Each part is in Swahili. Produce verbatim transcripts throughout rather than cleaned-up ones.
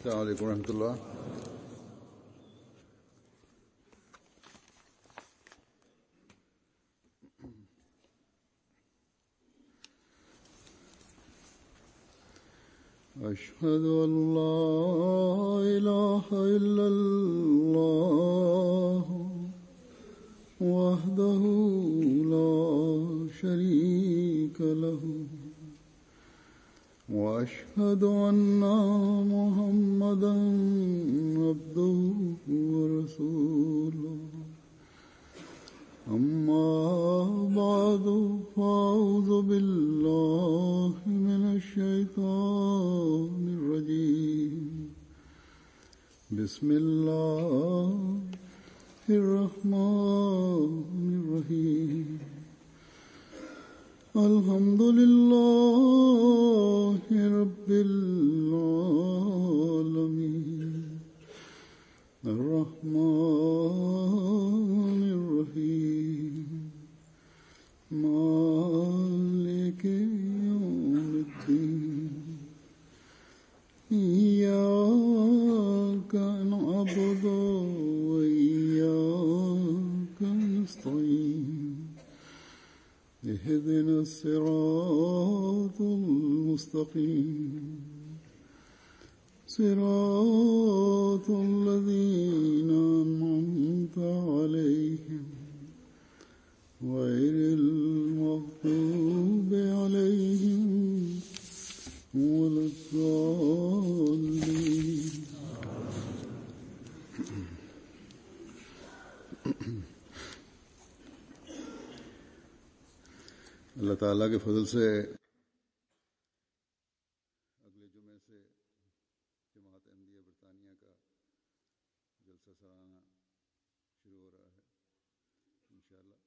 السلام عليكم ورحمة الله. أشهد أن لا إله إلا الله وحده لا شريك له وأشهد أن محمدا عبده ورسوله أما بعد فأعوذ بالله من الشيطان الرجيم بسم الله الرحمن الرحيم الحمد لله رب العالمين الرحمن الرحيم مالك يوم الدين إياك نعبد وإياك نستعين اهدنا الصراط المستقيم صراط الذين أنعمت عليهم غير المغضوب عليهم ولا الضالين. اللہ تعالیٰ کے فضل سے اگلے جمعے سے جماعت احمدیہ برطانیہ کا جلسہ سالانہ شروع ہو رہا ہے انشاءاللہ.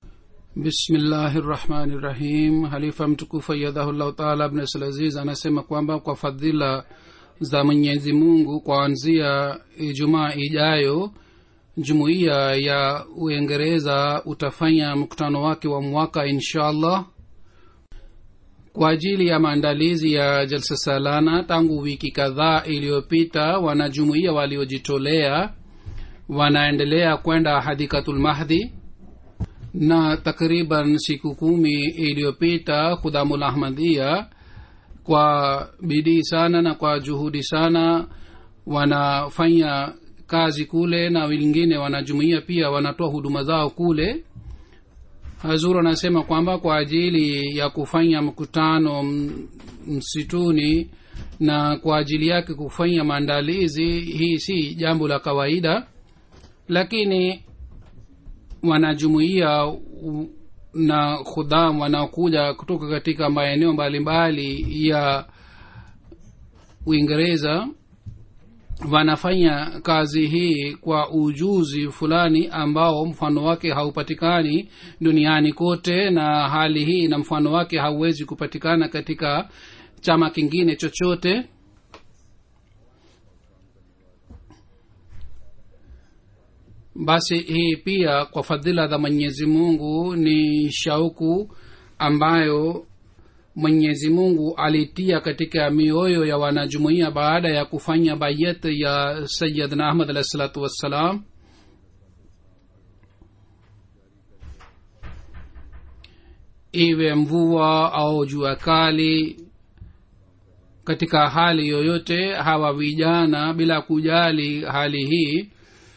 Bismillahirrahmanirrahim. Halifa mtukufu ayyadahullahu ta'ala ibn Salaziz anasema kwamba kwa fadhila za Mwenyezi Mungu kuanzia Ijumaa ijayo Jumuiya ya Uingereza utafanya mkutano wake wa mwaka inshallah kwa ajili ya maandalizi ya jalsa salana. Tangu wiki kadhaa iliyopita wanajumuiya waliojitolea wanaendelea kwenda Hadikatul Mahdi, na takriban siku kumi iliyopita Khudamul Ahmadiyya kwa bidii sana na kwa juhudi sana wanafanya kazi kule, na wengine wanajumuiya pia wanatoa huduma zao kule. Hazur anasema kwamba kwa ajili ya kufanya mkutano msituni na kwa ajili yake kufanya maandalizi, hii si jambo la kawaida, lakini wanajumuiya na khudam wanaokuja kutoka katika maeneo mbalimbali ya Uingereza wanafanya kazi hii kwa ujuzi fulani ambao mfano wake haupatikani duniani kote, na hali hii na mfano wake hauwezi kupatikana katika chama kingine chochote. Basi hii pia kwa fadhila za Mwenyezi Mungu ni shauku ambayo Mwenyezi Mungu alitia katika mioyo ya wanajumuiya baada ya kufanya bayat ya Sayyidina Ahmad alayhi salatu wassalam. Iwe mvua au jua kali, katika hali yoyote hawa vijana bila kujali hali hii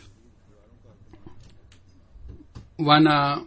wana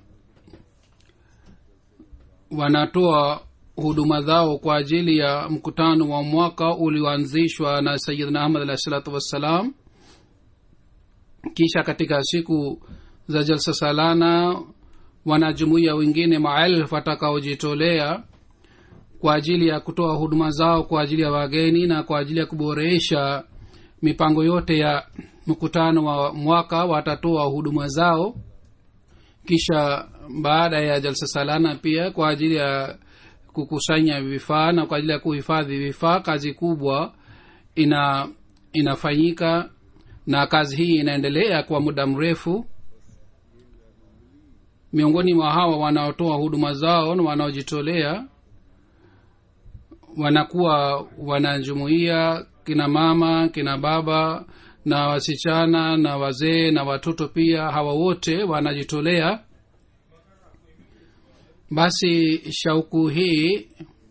wanatoa huduma zao kwa ajili ya mkutano wa mwaka ulioanzishwa na Sayyidina Ahmad alayhi salatu wassalam. Kisha katika siku za jalsa salana wanajumuiya wengine maelfu watakaojitolea kwa ajili ya kutoa huduma zao kwa ajili ya wageni na kwa ajili ya kuboresha mipango yote ya mkutano wa mwaka watatoa huduma zao. Kisha baada ya jalsa salana pia kwa ajili ya kukusanya vifaa na kwa ajili ya kuhifadhi vifaa, kazi kubwa ina inafanyika, na kazi hii inaendelea kwa muda mrefu. Miongoni mwa hawa wanaotoa huduma zao na wanaojitolea wanakuwa wanajumuiya kina mama, kina baba na wasichana na wazee na watoto pia, hawa wote wanajitolea. Basi shauku hii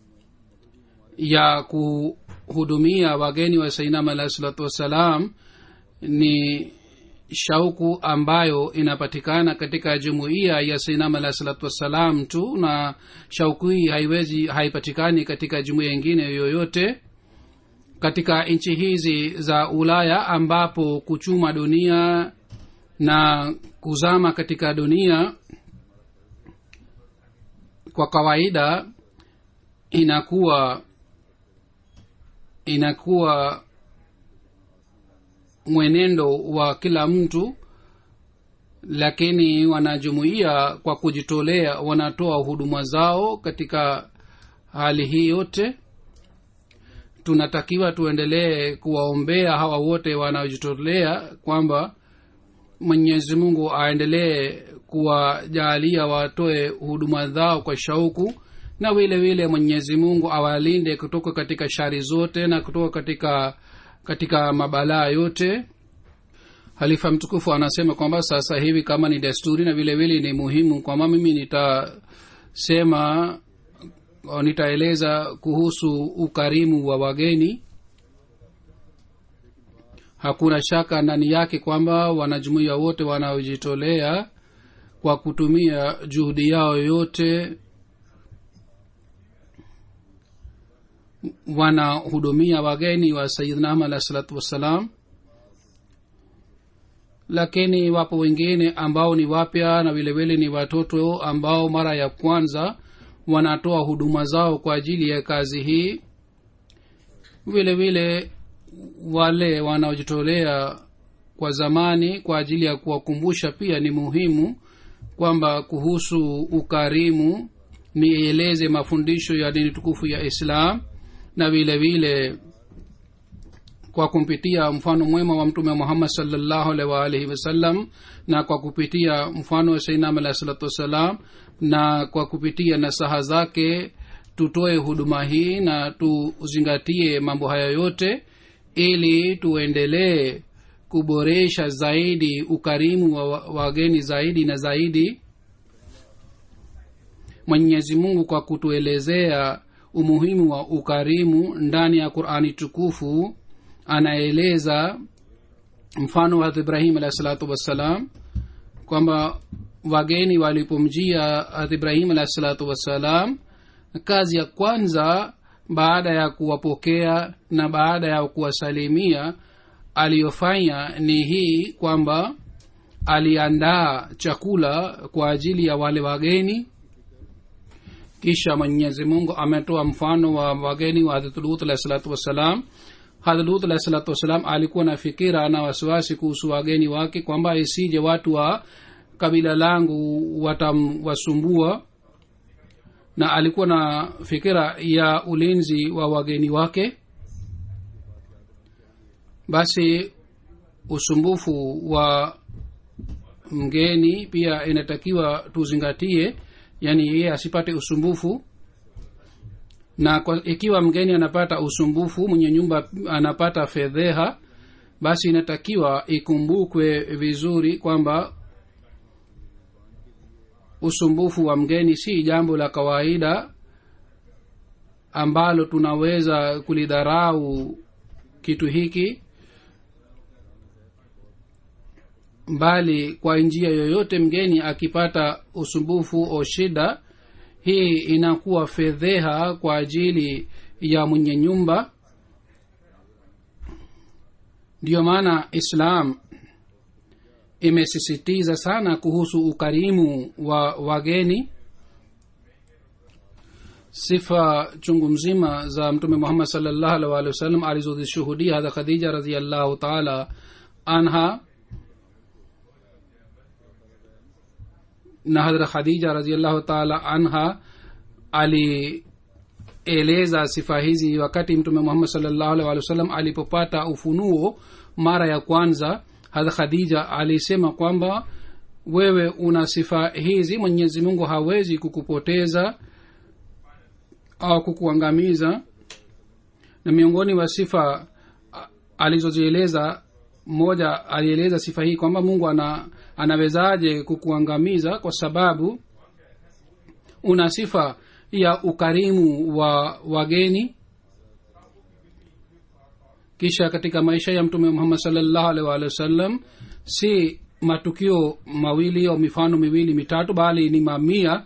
ya kuhudumia wageni wa Sayyidina alayhi salatu wassalam ni shauku ambayo inapatikana katika jumuiya ya Sayyidina alayhi salatu wassalam tu, na shauku hii haiwezi haipatikani katika jumuiya nyingine yoyote. Katika nchi hizi za Ulaya ambapo kuchuma dunia na kuzama katika dunia kwa kawaida inakuwa inakuwa mwenendo wa kila mtu, lakini wanajumuia kwa kujitolea wanatoa huduma zao katika hali hii yote. Tunatakiwa tuendelee kuwaombea hawa wote wanaojitolea kwamba Mwenyezi Mungu aendelee kuwajalia watoe huduma zao kwa shauku, na vile vile Mwenyezi Mungu awalinde kutoka katika shari zote na kutoka katika katika mabalaa yote. Halifa mtukufu anasema kwamba sasa hivi kama ni desturi na vile vile ni muhimu kwamba mimi nitasema nitaeleza kuhusu ukarimu wa wageni. Hakuna shaka ndani yake kwamba wanajumuiya wote wanaojitolea kwa kutumia juhudi yao yote wanahudumia wageni wa Sayyidina alayhi salatu wassalam. Lakini wapo wengine ambao ni wapya na vile vile ni watoto ambao mara ya kwanza wanatoa huduma zao kwa ajili ya kazi hii. Vile vile wale wanaojitolea kwa zamani kwa ajili ya kuwakumbusha pia ni muhimu kwamba kuhusu ukarimu nieleze mafundisho ya dini tukufu ya Islam, na vile vile kwa kumpitia mfano mwema wa Mtume Muhammad sallallahu alaihi wa alihi wasallam, na kwa kupitia mfano wa Sayyidina alayhi salatu wasalam, na kwa kupitia nasaha zake tutoe huduma hii na tuzingatie mambo haya yote ili tuendelee kuboresha zaidi ukarimu wa wageni zaidi na zaidi. Mwenyezi Mungu kwa kutuelezea umuhimu wa ukarimu ndani ya Qur'ani tukufu anaeleza mfano wa Ibrahim alayhi salatu wassalam kwamba wageni walipomjia Ibrahim alayhi salatu wassalam, kazi ya kwanza baada ya kuwapokea na baada ya kuwasalimia aliyofanya ni hii kwamba aliandaa chakula kwa ajili ya wale wageni. Kisha Mwenyezi Mungu ametoa mfano wa wageni wa Hazrat Lut alayhi salatu wassalam. Hazrat Lut alayhi salatu wassalam alikuwa na fikira na wasiwasi kuhusu wageni wake kwamba isije watu wa kabila langu watamwasumbua, na alikuwa na fikira ya ulinzi wa wageni wake. Basi usumbufu wa mgeni pia inatakiwa tuzingatie, yani yeye asipate usumbufu. Na kwa, ikiwa mgeni anapata usumbufu, mwenye nyumba anapata fedheha, basi inatakiwa ikumbukwe vizuri kwamba usumbufu wa mgeni si jambo la kawaida ambalo tunaweza kulidharau kitu hiki, bali kwa njia yoyote mgeni akipata usumbufu au shida, hii inakuwa fedheha kwa ajili ya mwenye nyumba. Ndiyo maana Islam imesisitiza sana kuhusu ukarimu wa wageni. Sifa chungu mzima za Mtume Muhammad sallallahu alaihi wasallam alizozishuhudia Hadha Khadija radhiyallahu ta'ala anha, na Hadra Khadija radhiyallahu ta'ala anha alieleza sifa hizi wakati Mtume Muhammad sallallahu alaihi wasallam alipopata ufunuo mara ya kwanza. Hadra Khadija alisema kwamba wewe una sifa hizi, Mwenyezi Mungu hawezi kukupoteza au kukuangamiza. Na miongoni wa sifa alizozieleza mmoja alieleza sifa hii kwamba mungu ana, anawezaje kukuangamiza kwa sababu una sifa ya ukarimu wa wageni. kisha katika maisha ya mtume Muhammad sallallahu alaihi wa sallam si matukio mawili au mifano miwili mitatu bali ni mamia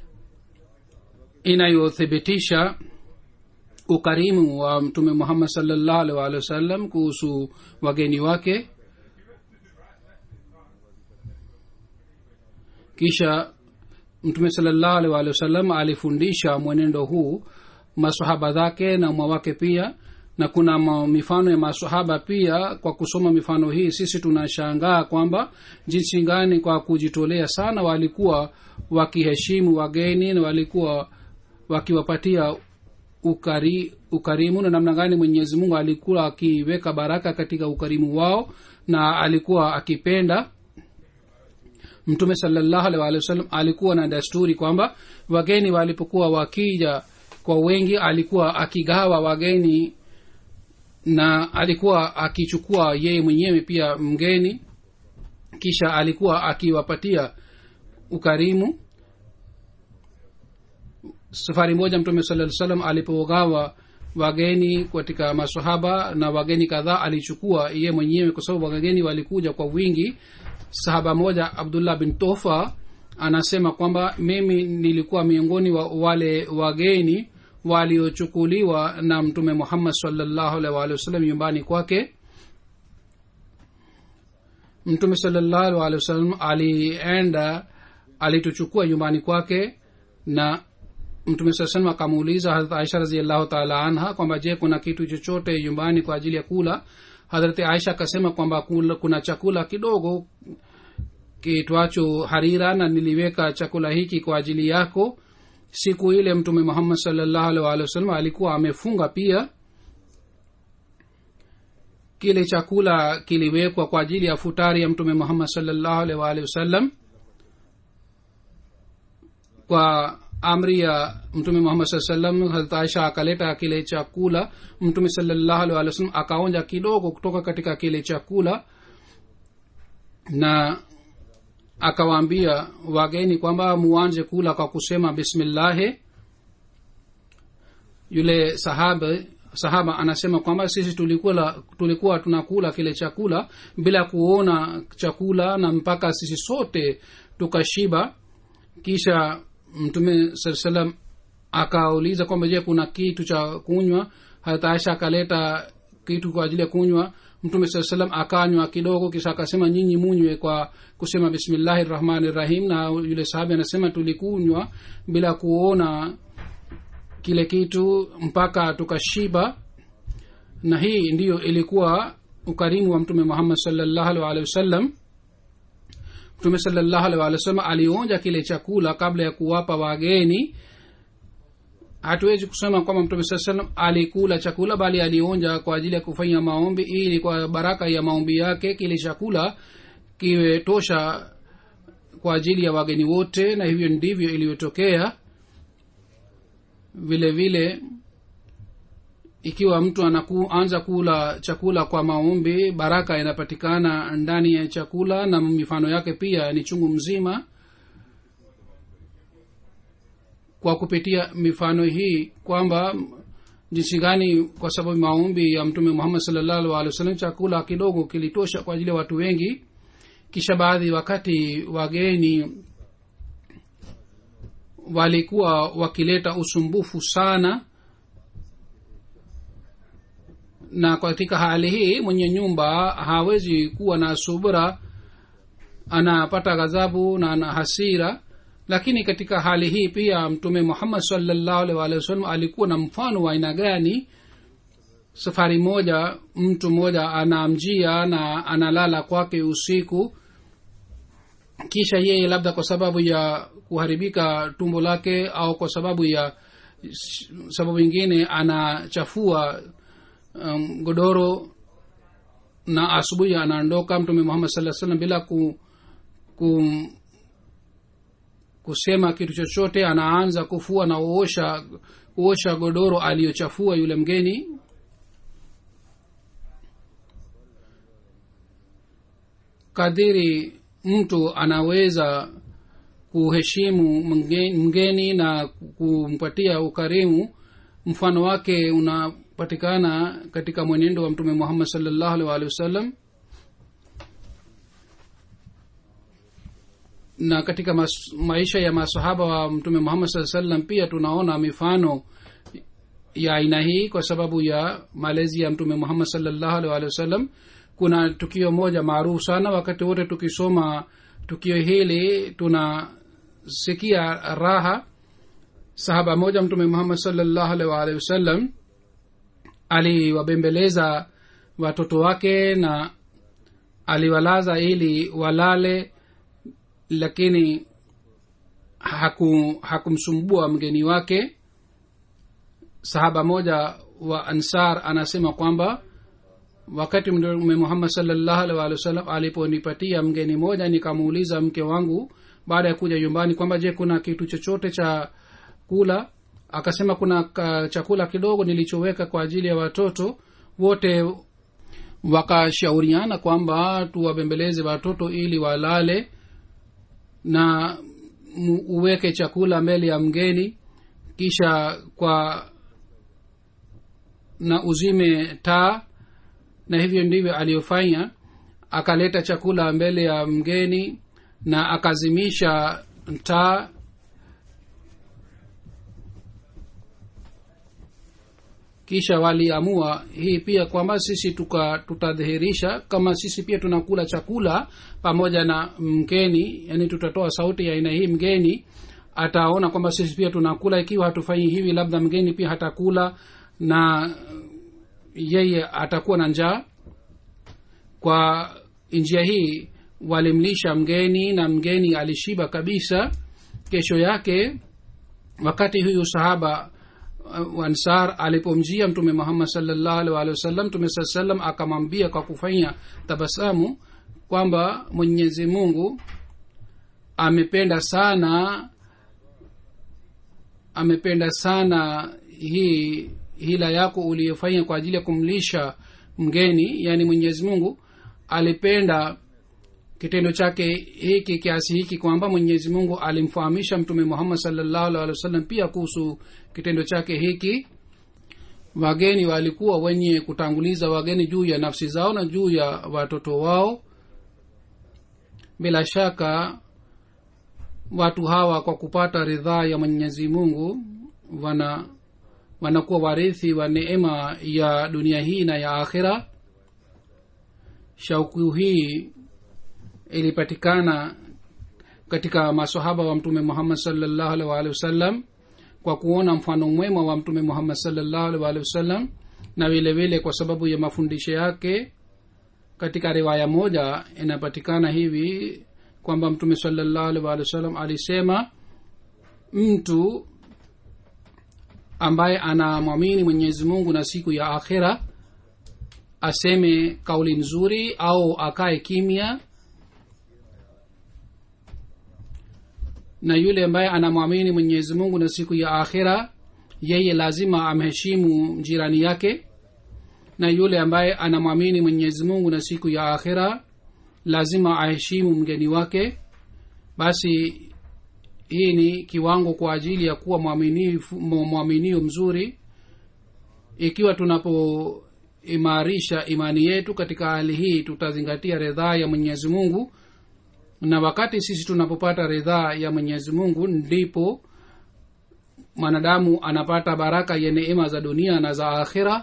inayothibitisha ukarimu wa mtume Muhammad sallallahu alaihi wa sallam kuhusu wageni wake. kisha mtume sallallahu alaihi wa sallam alifundisha mwenendo huu maswahaba zake na umma wake pia, na kuna mifano ya maswahaba pia. Kwa kusoma mifano hii sisi tunashangaa kwamba jinsi gani kwa kujitolea sana walikuwa wakiheshimu wageni na walikuwa wakiwapatia ukari, ukarimu, na namna gani Mwenyezi Mungu alikuwa akiweka baraka katika ukarimu wao na alikuwa akipenda. Mtume sallallahu alaihi wasallam alikuwa na desturi kwamba wageni walipokuwa wakija kwa wengi alikuwa akigawa wageni na alikuwa akichukua yeye mwenyewe pia mgeni, kisha alikuwa akiwapatia ukarimu. Safari moja mtume sallallahu alaihi wasallam alipogawa wageni katika maswahaba na wageni kadhaa alichukua yeye mwenyewe kwa sababu wageni walikuja kwa wingi. Sahaba moja Abdullah bin Tofa anasema kwamba mimi nilikuwa miongoni wa wale wageni waliochukuliwa na mtume Muhammad sallallahu alaihi wasallam nyumbani kwake. Mtume sallallahu alaihi wasallam alienda alituchukua nyumbani kwake, na mtume sallallahu alaihi wasallam akamuuliza Hazrat Aisha radhiallahu ta'ala anha kwamba je, kuna kitu chochote nyumbani kwa ajili ya kula. Hazrat Aisha akasema kwamba kuna chakula kidogo kitwacho harira na niliweka chakula hiki kwa ajili yako. Siku ile mtume Muhammad sallallahu alaihi wasallam alikuwa amefunga pia. Kile chakula kiliwekwa kwa ajili ya futari ya mtume Muhammad sallallahu alaihi wasallam. Kwa amri ya mtume Muhammad sallallahu alaihi wasallam Hazrat Aisha akaleta kile chakula. Mtume sallallahu alaihi wasallam akaonja kidogo kutoka katika kile chakula na akawaambia wageni kwamba muanze kula kwa kusema bismillah. Yule sahaba sahaba anasema kwamba sisi tulikuwa tulikuwa tunakula kile chakula bila kuona chakula na mpaka sisi sote tukashiba. Kisha mtume sallallahu alaihi wasallam akauliza kwamba je, kuna kitu cha kunywa. Hata Aisha akaleta kitu kwa ajili ya kunywa. Mtume sallallahu alaihi wasallam akanywa kidogo, kisha akasema nyinyi munywe kwa kusema bismillahir rahmanir rahim. Na yule sahabi anasema tulikunywa bila kuona kile kitu mpaka tukashiba. Na hii ndiyo ilikuwa ukarimu wa mtume Muhammad sallallahu alaihi wasallam. Mtume sallallahu alaihi wasallam alionja kile chakula kabla ya kuwapa wageni. Hatuwezi kusema kwamba mtume sallallahu alaihi wasallam alikula chakula, bali alionja kwa ajili ya kufanya maombi ili kwa baraka ya maombi yake kile chakula kiwe tosha kwa ajili ya wageni wote, na hivyo ndivyo iliyotokea. Vile vile ikiwa mtu anaanza kula chakula kwa maombi, baraka inapatikana ndani ya chakula, na mifano yake pia ni chungu mzima. Kwa kupitia mifano hii kwamba jinsi gani kwa sababu maombi ya mtume Muhammad sallallahu alaihi wasallam chakula kidogo kilitosha kwa ajili ya watu wengi. Kisha baadhi wakati wageni walikuwa wakileta usumbufu sana, na katika hali hii mwenye nyumba hawezi kuwa na subira, anapata ghadhabu na ana hasira. Lakini katika hali hii pia mtume Muhammad sallallahu alaihi wasallam alikuwa na mfano wa aina gani. Safari moja mtu mmoja anamjia na analala kwake usiku, kisha yeye labda kwa sababu ya kuharibika tumbo lake au kwa sababu ya sababu nyingine anachafua um, godoro, na asubuhi anaondoka. Mtume Muhammad sallallahu alaihi wasallam bila ku, ku kusema kitu chochote anaanza kufua na kuosha kuosha godoro aliyochafua yule mgeni. kadiri mtu anaweza kuheshimu mgeni na kumpatia ukarimu, mfano wake unapatikana katika mwenendo wa mtume Muhammad sallallahu alaihi wasallam. Na katika mas, maisha ya masahaba wa mtume Muhammad sallallahu alaihi wasallam pia tunaona mifano ya aina hii kwa sababu ya malezi ya mtume Muhammad sallallahu alaihi wasallam. Kuna tukio moja maarufu sana, wakati wote tukisoma tukio hili tunasikia raha. Sahaba moja mtume Muhammad sallallahu alaihi wasallam aliwabembeleza watoto wake na aliwalaza ili walale, lakini haku hakumsumbua mgeni wake. Sahaba moja wa Ansar anasema kwamba wakati mtume Muhammad sallallahu alaihi wasallam aliponipatia mgeni moja, nikamuuliza mke wangu baada ya kuja nyumbani kwamba je, kuna kitu chochote cha kula? Akasema kuna chakula kidogo nilichoweka kwa ajili ya watoto. Wote wakashauriana kwamba tuwabembeleze watoto ili walale na uweke chakula mbele ya mgeni, kisha kwa na uzime taa. Na hivyo ndivyo aliyofanya. Akaleta chakula mbele ya mgeni na akazimisha taa. Kisha waliamua hii pia kwamba sisi tuka tutadhihirisha kama sisi pia tunakula chakula pamoja na mgeni, yani tutatoa sauti ya aina hii, mgeni ataona kwamba sisi pia tunakula. Ikiwa hatufanyi hivi, labda mgeni pia hatakula na yeye atakuwa na njaa. Kwa njia hii walimlisha mgeni na mgeni alishiba kabisa. Kesho yake wakati huyu sahaba uh, Ansar alipomjia mtume Muhammad sallallahu alaihi wasallam, mtume sallallahu alaihi wasallam akamwambia kwa kufanya tabasamu kwamba Mwenyezi Mungu amependa sana amependa sana hii hila yako uliyofanya kwa ajili ya kumlisha mgeni. Yani Mwenyezi Mungu alipenda kitendo chake hiki kiasi hiki kwamba Mwenyezi Mungu alimfahamisha mtume Muhammad sallallahu alaihi wasallam pia kuhusu kitendo chake hiki. Wageni walikuwa wenye kutanguliza wageni juu ya nafsi zao na juu ya watoto wao. Bila shaka watu hawa kwa kupata ridhaa ya Mwenyezi Mungu wana wanakuwa warithi wa neema ya dunia hii na ya akhira. Shauku hii ilipatikana katika maswahaba wa mtume Muhammad sallallahu alaihi wasallam kwa kuona mfano mwema wa mtume Muhammad sallallahu alaihi wasallam, na vile vile kwa sababu ya mafundisho yake. Katika riwaya moja inapatikana hivi kwamba mtume sallallahu alaihi wasallam alisema, mtu ambaye anamwamini Mwenyezi Mungu na siku ya akhira aseme kauli nzuri au akae kimya, na yule ambaye anamwamini Mwenyezi Mungu na siku ya akhira yeye lazima amheshimu jirani yake, na yule ambaye anamwamini Mwenyezi Mungu na siku ya akhira lazima aheshimu mgeni wake. Basi hii ni kiwango kwa ajili ya kuwa mwaminifu mwaminio mzuri. Ikiwa tunapoimarisha imani yetu katika hali hii, tutazingatia ridhaa ya Mwenyezi Mungu, na wakati sisi tunapopata ridhaa ya Mwenyezi Mungu ndipo mwanadamu anapata baraka ya neema za dunia na za akhira.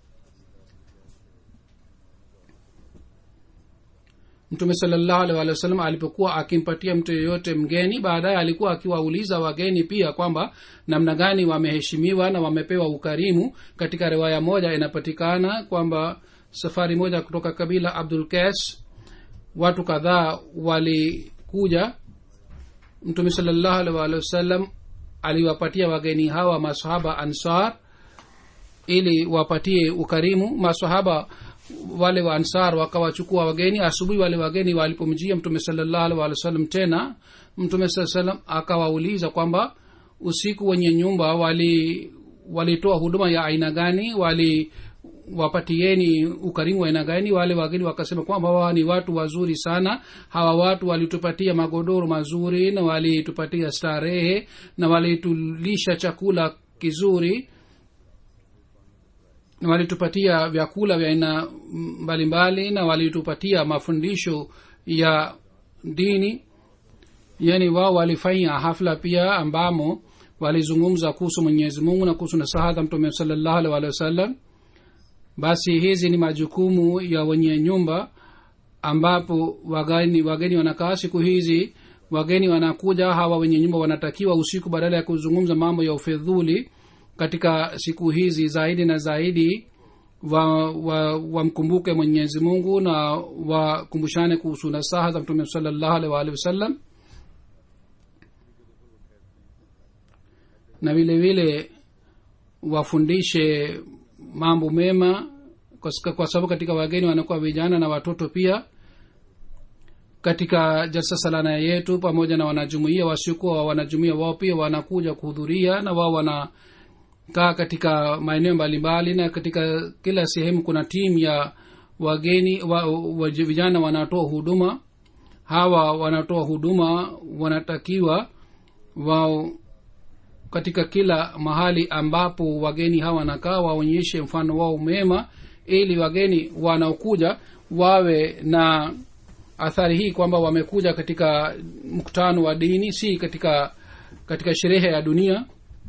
Mtume sallallahu alaihi wasallam alipokuwa akimpatia mtu yeyote mgeni, baadaye alikuwa akiwauliza wageni pia kwamba namna gani wameheshimiwa na wamepewa ukarimu. Katika riwaya moja inapatikana kwamba safari moja kutoka kabila Abdul Qais, watu kadhaa walikuja. Mtume sallallahu alaihi wasallam aliwapatia wageni hawa maswahaba Ansar ili wapatie ukarimu. Maswahaba wale wa Ansar wakawachukua wageni. Asubuhi wale wageni walipomjia mtume sallallahu alaihi wasallam tena, mtume sallallahu alaihi wasallam akawauliza kwamba usiku wenye nyumba wali walitoa huduma ya aina gani, wali wapatieni ukarimu wa aina gani. Wale wageni wakasema kwamba hawa ni watu wazuri sana, hawa watu walitupatia magodoro mazuri na walitupatia starehe na walitulisha chakula kizuri na walitupatia vyakula vya aina mbalimbali na walitupatia mafundisho ya dini. Yani wao walifanya hafla pia ambamo walizungumza kuhusu Mwenyezi Mungu na kuhusu nasaha za Mtume sallallahu alaihi wasallam. Basi hizi ni majukumu ya wenye nyumba ambapo wageni wageni wanakaa siku hizi. Wageni wanakuja, hawa wenye nyumba wanatakiwa usiku badala ya kuzungumza mambo ya ufedhuli katika siku hizi zaidi na zaidi wamkumbuke wa, wa Mwenyezi Mungu na wakumbushane kuhusu nasaha za Mtume sallallahu alaihi wasallam. Na vile vile wafundishe mambo mema kwa sababu katika wageni wanakuwa vijana na watoto pia. Katika jalsa salana yetu pamoja na wanajumuiya wasiokuwa wanajumuiya wao pia wanakuja kuhudhuria na wao wanakaa katika maeneo mbalimbali na katika kila sehemu kuna timu ya wageni wa, wa, vijana wanatoa huduma. Hawa wanatoa huduma wanatakiwa wao katika kila mahali ambapo wageni hawa wanakaa waonyeshe mfano wao mema ili wageni wanaokuja wawe na athari hii kwamba wamekuja katika mkutano wa dini, si katika katika sherehe ya dunia.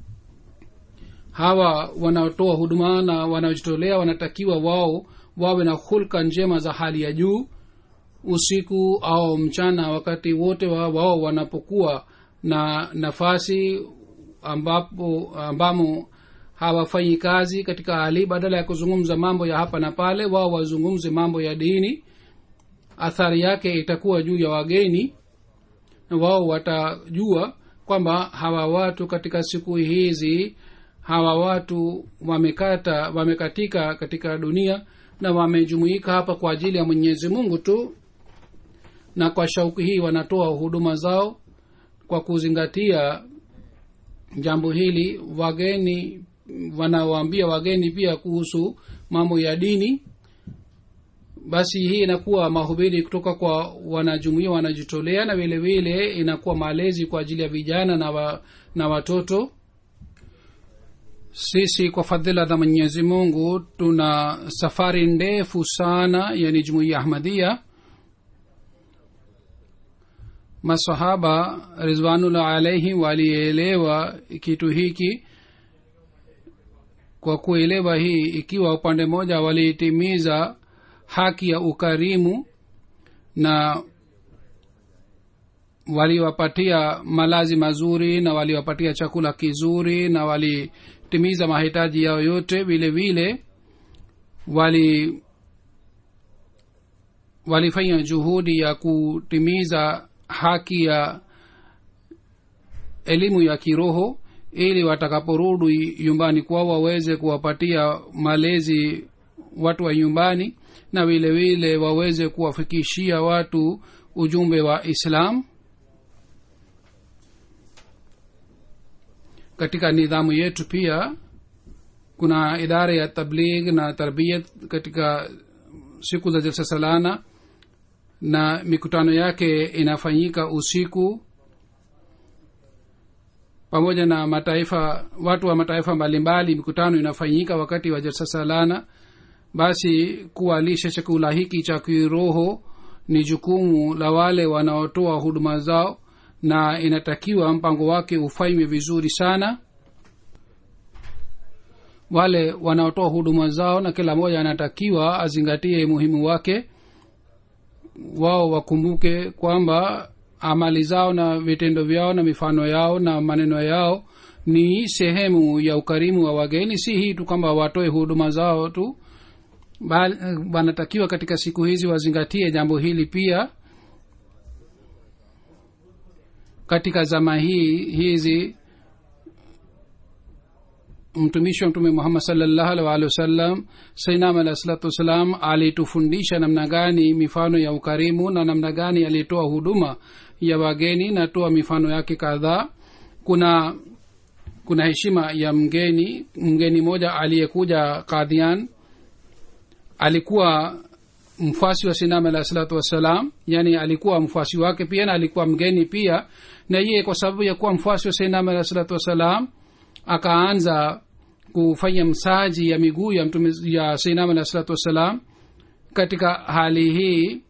Hawa wanaotoa huduma na wanaojitolea wanatakiwa wao wawe na hulka njema za hali ya juu usiku au mchana, wakati wote wao wanapokuwa na nafasi ambapo ambamo hawafanyi kazi katika hali, badala ya kuzungumza mambo ya hapa na pale wao wazungumze mambo ya dini. Athari yake itakuwa juu ya wageni na wao watajua kwamba hawa watu katika siku hizi hawa watu wamekata wamekatika katika dunia na wamejumuika hapa kwa ajili ya Mwenyezi Mungu tu, na kwa shauku hii wanatoa huduma zao. Kwa kuzingatia jambo hili, wageni wanawaambia wageni pia kuhusu mambo ya dini. Basi hii inakuwa mahubiri kutoka kwa wanajumuiya wanajitolea, na vile vile inakuwa malezi kwa ajili ya vijana na, wa, na watoto. Sisi kwa fadhila za Mwenyezi Mungu tuna safari ndefu sana, yani Jumuiya Ahmadiyya. Masahaba ridwanullah alayhi walielewa kitu hiki. Kwa kuelewa hii, ikiwa upande moja walitimiza haki ya ukarimu na waliwapatia malazi mazuri na waliwapatia chakula kizuri na walitimiza mahitaji yao yote, vile vile wali walifanya juhudi ya kutimiza haki ya elimu ya kiroho ili watakaporudi nyumbani kwao waweze kuwapatia malezi watu wa nyumbani, na vile vile waweze kuwafikishia watu ujumbe wa Islam. Katika nidhamu yetu pia kuna idara ya tabligh na tarbiyat katika siku za jalsa salana, na mikutano yake inafanyika usiku pamoja na mataifa watu wa mataifa mbalimbali. Mikutano inafanyika wakati wa jalsa salana. Basi kuwalisha chakula hiki cha kiroho ni jukumu la wale wanaotoa huduma zao, na inatakiwa mpango wake ufanywe vizuri sana. Wale wanaotoa huduma zao na kila mmoja anatakiwa azingatie muhimu wake. Wao wakumbuke kwamba amali zao na vitendo vyao na mifano yao na maneno yao ni sehemu ya ukarimu wa wageni. Si hii tu kwamba watoe huduma zao tu, bali wanatakiwa katika siku hizi wazingatie jambo hili pia. Katika zama hii hizi mtumishi wa Mtume Muhammad sallallahu alaihi wasallam sayyidina alayhi salatu wasalam alitufundisha namna gani mifano ya ukarimu na namna gani alitoa huduma ya wageni, na toa mifano yake kadhaa. Kuna kuna heshima ya mgeni mgeni moja aliyekuja Qadian alikuwa mfuasi wa sinam alayhi salatu wassalam, yani alikuwa mfuasi wake pia na alikuwa mgeni pia. Na yeye kwa sababu ya kuwa mfuasi wa sinam alayhi salatu wassalam akaanza kufanya msaji ya miguu ya mtume ya sinam alayhi salatu wassalam. Katika hali hii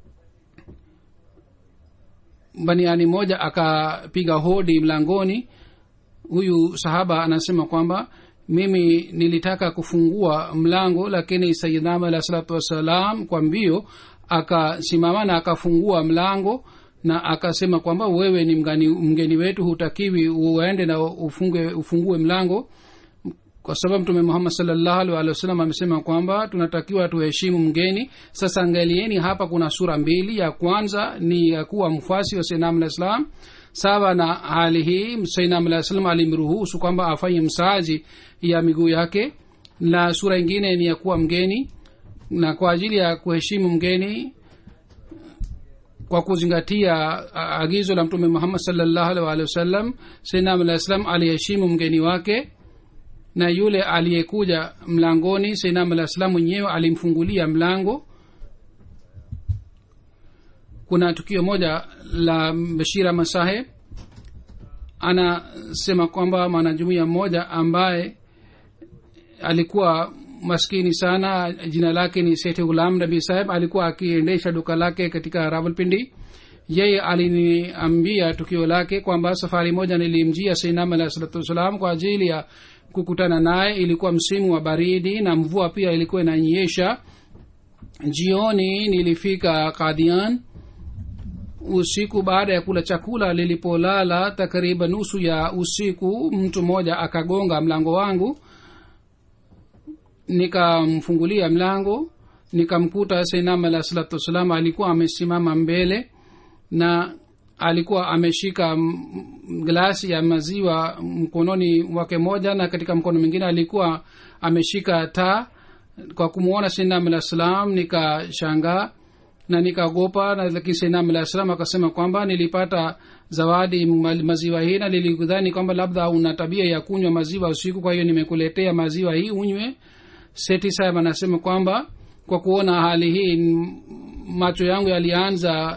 baniani moja akapiga hodi mlangoni. Huyu sahaba anasema kwamba mimi nilitaka kufungua mlango, lakini sayyidina alayhi salatu wassalam kwa mbio akasimama na akafungua mlango na akasema kwamba wewe ni mgeni, mgeni wetu, hutakiwi uende na ufungue ufungue mlango, kwa sababu mtume Muhammad sallallahu alaihi wasallam amesema kwamba tunatakiwa tuheshimu mgeni. Sasa angalieni hapa kuna sura mbili. Ya kwanza ni ya kuwa mfuasi wa sayyidina al-Islam. Sawa na hali hii sayyidina al-Islam alimruhusu kwamba afanye msaji ya miguu yake, na sura nyingine ni ya kuwa mgeni. Na kwa ajili ya kuheshimu mgeni, kwa kuzingatia agizo la mtume Muhammad sallallahu alaihi wasallam, sayyidina al-Islam aliheshimu mgeni wake, na yule aliyekuja mlangoni sayyidina al-Islam mwenyewe alimfungulia mlango. Kuna tukio moja la Bashira Masahib, anasema kwamba mwanajumuiya mmoja ambaye alikuwa maskini sana, jina lake ni Sheikh Ghulam Nabi Sahib, alikuwa akiendesha duka lake katika Rawalpindi. Yeye aliniambia tukio lake kwamba safari moja nilimjia sayyidina alayhi salatu wasalam kwa ajili ya kukutana naye. Ilikuwa msimu wa baridi na mvua pia ilikuwa inanyesha. Jioni nilifika Qadian. Usiku baada ya kula chakula, lilipolala takriban nusu ya usiku, mtu mmoja akagonga mlango wangu. Nikamfungulia mlango, nikamkuta sayyidina alayhi salatu wasalam alikuwa amesimama mbele na alikuwa ameshika glasi ya maziwa mkononi wake moja, na katika mkono mwingine alikuwa ameshika taa. Kwa kumuona sayyidina alayhi salam nikashangaa na nikaogopa, na lakini sayyidina alayhi salam akasema kwamba nilipata zawadi maziwa hii na nilikudhani kwamba labda una tabia ya kunywa maziwa usiku, kwa hiyo nimekuletea maziwa hii unywe. Seti Sahib anasema kwamba kwa kuona hali hii macho yangu yalianza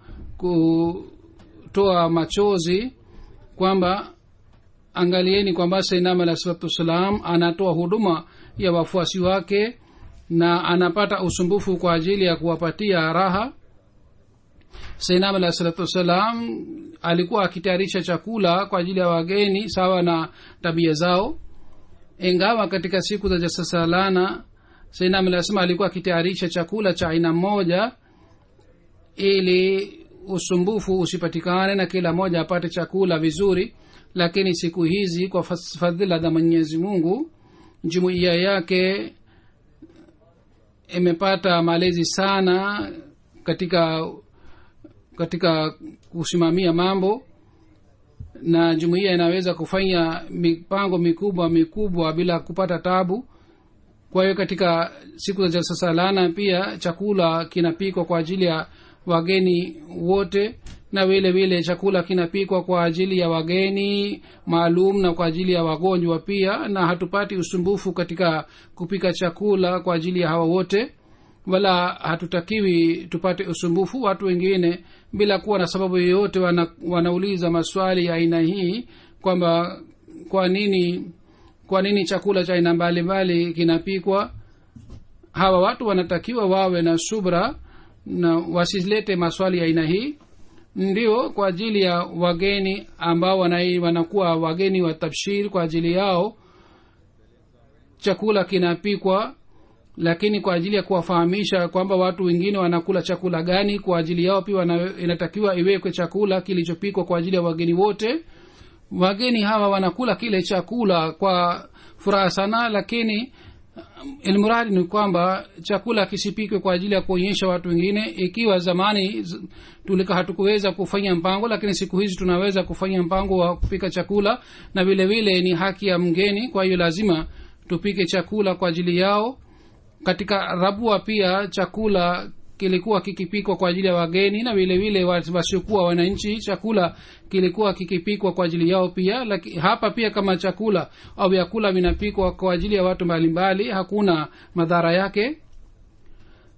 kutoa machozi, kwamba angalieni kwamba sayyidina alayhi salatu wasalam anatoa huduma ya wafuasi wake na anapata usumbufu kwa ajili ya kuwapatia raha. sayyidina alayhi salatu wasalam alikuwa akitayarisha chakula kwa ajili ya wageni sawa na tabia zao. Ingawa katika siku za jasasalana sayyidina alayhi salam alikuwa akitayarisha chakula cha aina moja ili usumbufu usipatikane na kila moja apate chakula vizuri, lakini siku hizi kwa fadhila za Mwenyezi Mungu jumuiya yake imepata malezi sana katika katika kusimamia mambo, na jumuiya inaweza kufanya mipango mikubwa mikubwa bila kupata tabu. Kwa hiyo katika siku za jalsa salana pia chakula kinapikwa kwa ajili ya wageni wote, na vile vile chakula kinapikwa kwa ajili ya wageni maalum na kwa ajili ya wagonjwa pia, na hatupati usumbufu katika kupika chakula kwa ajili ya hawa wote, wala hatutakiwi tupate usumbufu. Watu wengine bila kuwa na sababu yoyote wana, wanauliza maswali ya aina hii kwamba kwa nini kwa nini chakula cha aina mbalimbali kinapikwa. Hawa watu wanatakiwa wawe na subra na wasilete maswali ya aina hii. Ndio kwa ajili ya wageni ambao wanai, wanakuwa wageni wa tabshir, kwa ajili yao chakula kinapikwa, lakini kwa ajili ya kuwafahamisha kwamba watu wengine wanakula chakula gani, kwa ajili yao pia inatakiwa iwekwe chakula kilichopikwa kwa ajili ya wageni wote. Wageni hawa wanakula kile chakula kwa furaha sana, lakini ilmuradi ni kwamba chakula kisipikwe kwa ajili ya kuonyesha watu wengine. Ikiwa zamani tulika hatukuweza kufanya mpango, lakini siku hizi tunaweza kufanya mpango wa kupika chakula, na vile vile ni haki ya mgeni, kwa hiyo lazima tupike chakula kwa ajili yao. Katika Rabua pia chakula kilikuwa kikipikwa kwa ajili ya wageni, na vile vile wasiokuwa wananchi chakula kilikuwa kikipikwa kwa ajili yao pia. Lakini hapa pia kama chakula au vyakula vinapikwa kwa ajili ya watu mbalimbali, hakuna madhara yake.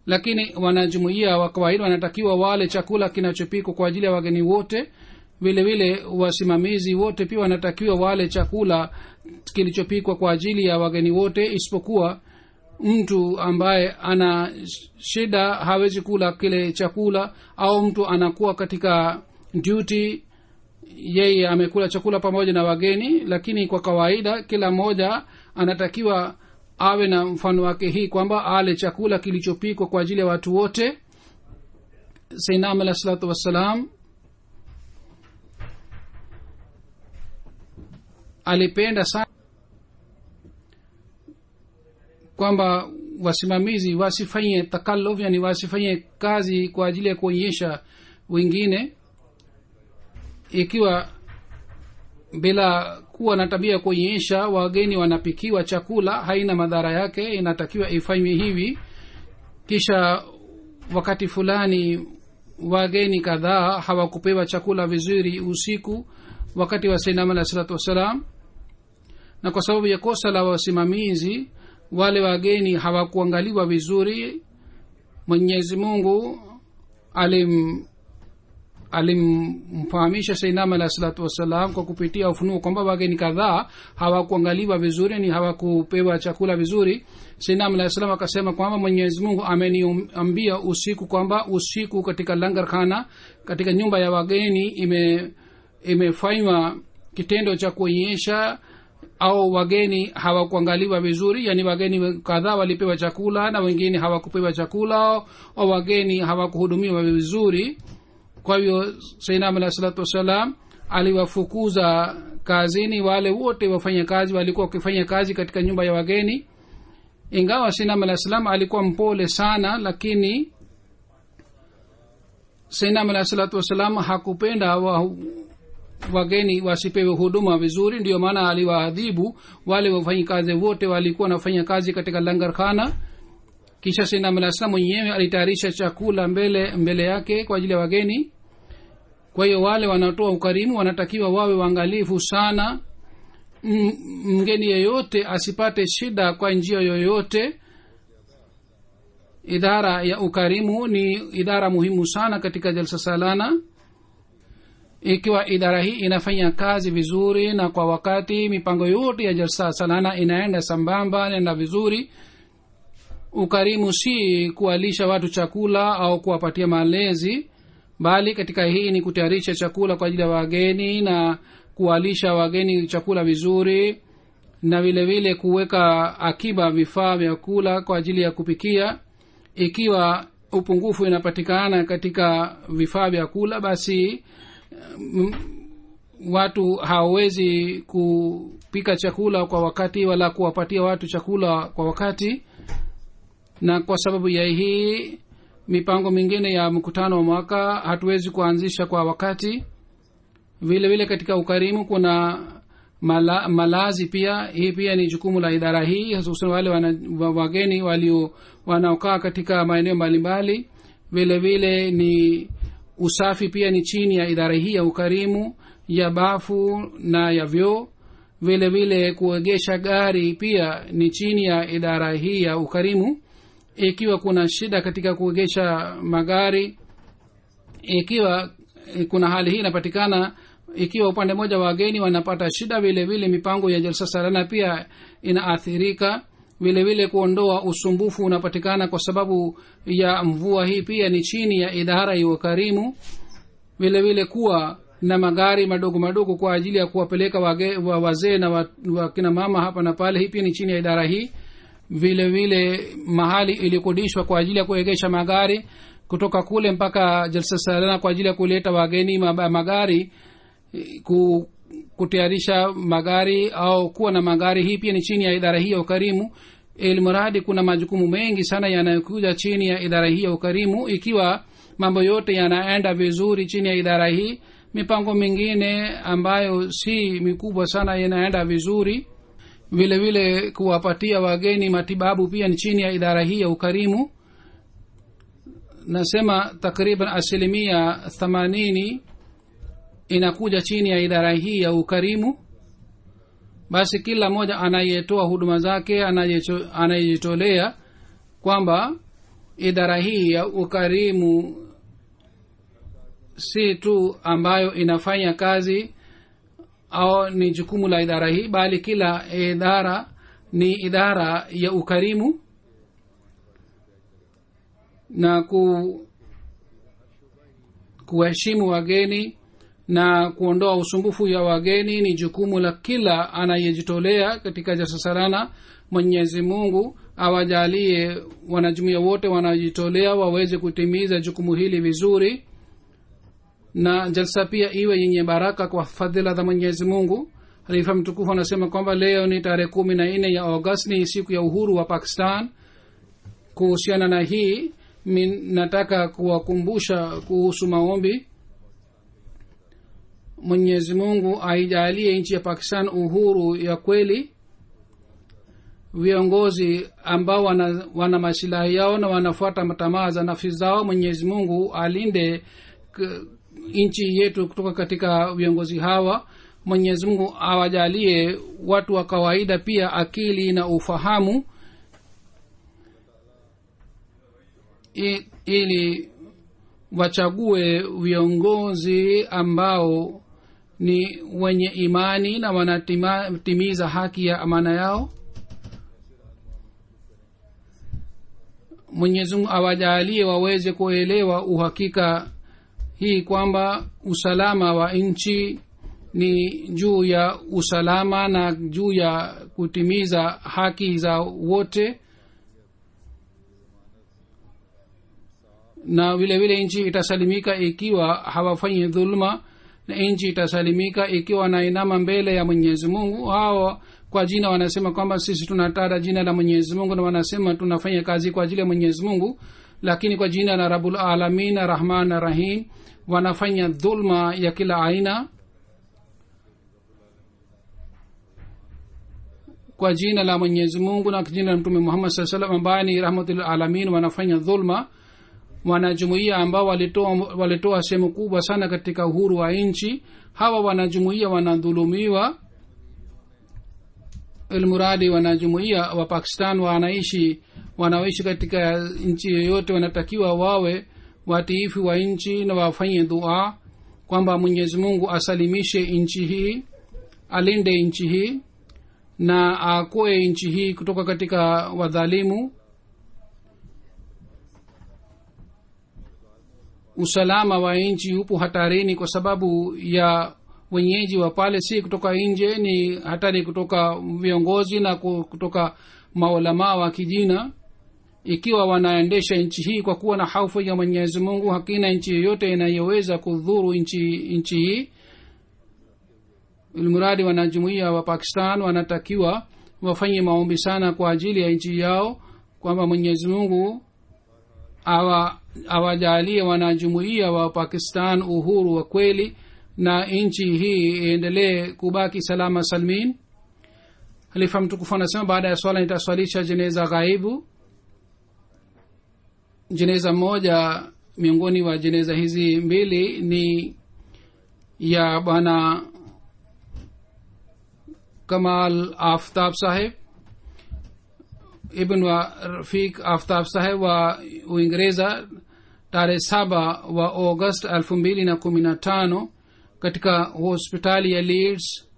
lakini wanajumuia wa kawaida wanatakiwa wale chakula kinachopikwa kwa ajili ya wageni wote. vile vile wasimamizi wote pia wanatakiwa wale chakula kilichopikwa kwa ajili ya wageni wote, isipokuwa mtu ambaye ana shida hawezi kula kile chakula, au mtu anakuwa katika duty, yeye amekula chakula pamoja na wageni. Lakini kwa kawaida kila mmoja anatakiwa awe na mfano wake hii kwamba ale chakula kilichopikwa kwa ajili ya watu wote. Sayyidina alayhi salatu wassalam alipenda sana kwamba wasimamizi wasifanye takalluf, yani wasifanye kazi kwa ajili ya kuonyesha wengine, ikiwa bila kuwa na tabia ya kuonyesha wageni wanapikiwa chakula haina madhara yake, inatakiwa ifanywe hivi. Kisha wakati fulani wageni kadhaa hawakupewa chakula vizuri usiku wakati wa Sayyidina alayhi salatu wasalam, na kwa sababu ya kosa la wasimamizi wale wageni hawakuangaliwa vizuri. Mwenyezi Mungu alim alimfahamisha Sayyidina alayhi salatu wasalam kwa kupitia ufunuo kwamba wageni kadhaa hawakuangaliwa vizuri, ni hawakupewa chakula vizuri. Sayyidina alayhi salam akasema kwamba Mwenyezi Mungu ameniambia usiku kwamba usiku katika langar khana, katika nyumba ya wageni ime imefanywa kitendo cha kuonyesha au wageni hawakuangaliwa vizuri, yani wageni kadhaa walipewa chakula na wengine hawakupewa chakula, au wageni hawakuhudumiwa vizuri. Kwa hiyo Sayyidina alayhi salatu wasalam aliwafukuza kazini wale wote wafanya kazi walikuwa wakifanya kazi katika nyumba ya wageni. Ingawa Sayyidina alayhi salam alikuwa mpole sana, lakini Sayyidina alayhi salatu wasalam hakupenda wa wageni wasipewe huduma vizuri, ndio maana aliwaadhibu wale wafanyikazi wote walikuwa wanafanya kazi katika langar khana. Kisha Sayyidina alayhi salam mwenyewe alitayarisha chakula mbele mbele yake kwa ajili ya wageni. Kwa hiyo wale wanatoa ukarimu wanatakiwa wawe waangalifu sana, mgeni yeyote asipate shida kwa njia yoyote. Idara ya ukarimu ni idara muhimu sana katika jalsa salana. Ikiwa idara hii inafanya kazi vizuri na kwa wakati, mipango yote ya jalsa salana inaenda sambamba, inaenda vizuri. Ukarimu si kuwalisha watu chakula au kuwapatia malezi, bali katika hii ni kutayarisha chakula kwa ajili ya wageni na kuwalisha wageni chakula vizuri, na vile vile kuweka akiba vifaa vya kula kwa ajili ya kupikia. Ikiwa upungufu inapatikana katika vifaa vya kula, basi m- watu hawawezi kupika chakula kwa wakati wala kuwapatia watu chakula kwa wakati. Na kwa sababu ya hii mipango mingine ya mkutano wa mwaka hatuwezi kuanzisha kwa wakati. Vile vile katika ukarimu kuna mala, malazi pia. Hii pia ni jukumu la idara hii, hususan wale wana, wageni walio wanaokaa katika maeneo mbalimbali. Vile vile ni usafi pia ni chini ya idara hii ya ukarimu, ya bafu na ya vyoo. Vile vile kuegesha gari pia ni chini ya idara hii ya ukarimu. Ikiwa kuna shida katika kuegesha magari, ikiwa kuna hali hii inapatikana, ikiwa upande mmoja wageni wanapata shida, vile vile mipango ya jalsa salana pia inaathirika. Vile vile kuondoa usumbufu unapatikana kwa sababu ya mvua, hii pia ni chini ya idara ya ukarimu. Vile vile kuwa na magari madogo madogo kwa ajili ya kuwapeleka wa wazee na wa, wa kina mama hapa na pale, hii pia ni chini ya idara hii. Vile vile mahali ilikodishwa kwa ajili ya kuegesha magari kutoka kule mpaka jalsa salana kwa ajili ya kuleta wageni magari, kutayarisha magari au kuwa na magari, hii pia ni chini ya idara hii ya ukarimu. Ilmuradi kuna majukumu mengi sana yanayokuja chini ya idara hii ya ukarimu. Ikiwa mambo yote yanaenda vizuri chini ya idara hii, mipango mingine ambayo si mikubwa sana yanaenda vizuri. Vile vile kuwapatia wageni matibabu pia ni chini ya idara hii ya ukarimu. Nasema takriban asilimia themanini inakuja chini ya idara hii ya ukarimu. Basi kila mmoja anayetoa huduma zake, anayejitolea kwamba idara hii ya ukarimu si tu ambayo inafanya kazi au ni jukumu la idara hii, bali kila idara ni idara ya ukarimu, na ku kuheshimu wageni na kuondoa usumbufu ya wageni ni jukumu la kila anayejitolea katika jalsa salana. Mwenyezi Mungu awajalie wanajumuiya wote wanajitolea waweze kutimiza jukumu hili vizuri, na jalsa pia iwe yenye baraka kwa fadhila za Mwenyezi Mungu. Halifa mtukufu anasema kwamba leo ni tarehe kumi na nne ya Agosti, ni siku ya uhuru wa Pakistan. Kuhusiana na hii min nataka kuwakumbusha kuhusu maombi. Mwenyezi Mungu aijalie nchi ya Pakistan uhuru ya kweli. Viongozi ambao wana, wana masilahi yao na wanafuata matamaa za nafsi zao, Mwenyezi Mungu alinde nchi yetu kutoka katika viongozi hawa. Mwenyezi Mungu awajalie watu wa kawaida pia akili na ufahamu, I, ili wachague viongozi ambao ni wenye imani na wanatimiza haki ya amana yao. Mwenyezi Mungu awajalie waweze kuelewa uhakika hii kwamba usalama wa nchi ni juu ya usalama na juu ya kutimiza haki za wote, na vile vile nchi itasalimika ikiwa hawafanyi dhulma, na nchi itasalimika ikiwa na inama mbele ya Mwenyezi Mungu. Hao kwa jina wanasema kwamba sisi tunatara jina la Mwenyezi Mungu na wanasema tunafanya kazi kwa ajili ya Mwenyezi Mungu, lakini kwa jina la Rabbul Alamin Rahman Rahim wanafanya dhulma ya kila aina. Kwa jina la Mwenyezi Mungu na kwa jina la Mtume Muhammad sallallahu alaihi wasallam ambaye ni rahmatul alamin wanafanya dhulma. Wanajumuiya ambao walitoa walitoa sehemu kubwa sana katika uhuru wa nchi, hawa wanajumuiya wanadhulumiwa. Ilmuradi wanajumuiya wa Pakistan wanaishi wanaishi katika nchi yoyote wanatakiwa wawe watiifu wa nchi na wafanye dua kwamba Mwenyezi Mungu asalimishe nchi hii, alinde nchi hii na akoe nchi hii kutoka katika wadhalimu. Usalama wa nchi upo hatarini kwa sababu ya wenyeji wa pale, si kutoka nje, ni hatari kutoka viongozi na kutoka maulama wa kijina. Ikiwa wanaendesha nchi hii kwa kuwa na hofu ya Mwenyezi Mungu, hakina nchi yoyote inayoweza kudhuru nchi nchi hii. Ilmuradi wanajumuiya wa Pakistan wanatakiwa wafanye maombi sana kwa ajili ya nchi yao kwamba Mwenyezi Mungu awa awajalie wanajumuiya wa Pakistan uhuru wa kweli na nchi hii iendelee kubaki salama salmin. Halifa mtukufu anasema baada ya swala nitaswalisha jeneza ghaibu. Jeneza moja miongoni wa jeneza hizi mbili ni ya bwana Kamal Aftab Saheb ibn wa Rafiq Aftab Saheb wa Uingereza tarehe saba wa August elfu mbili na kumi na tano katika hospitali ya Leeds.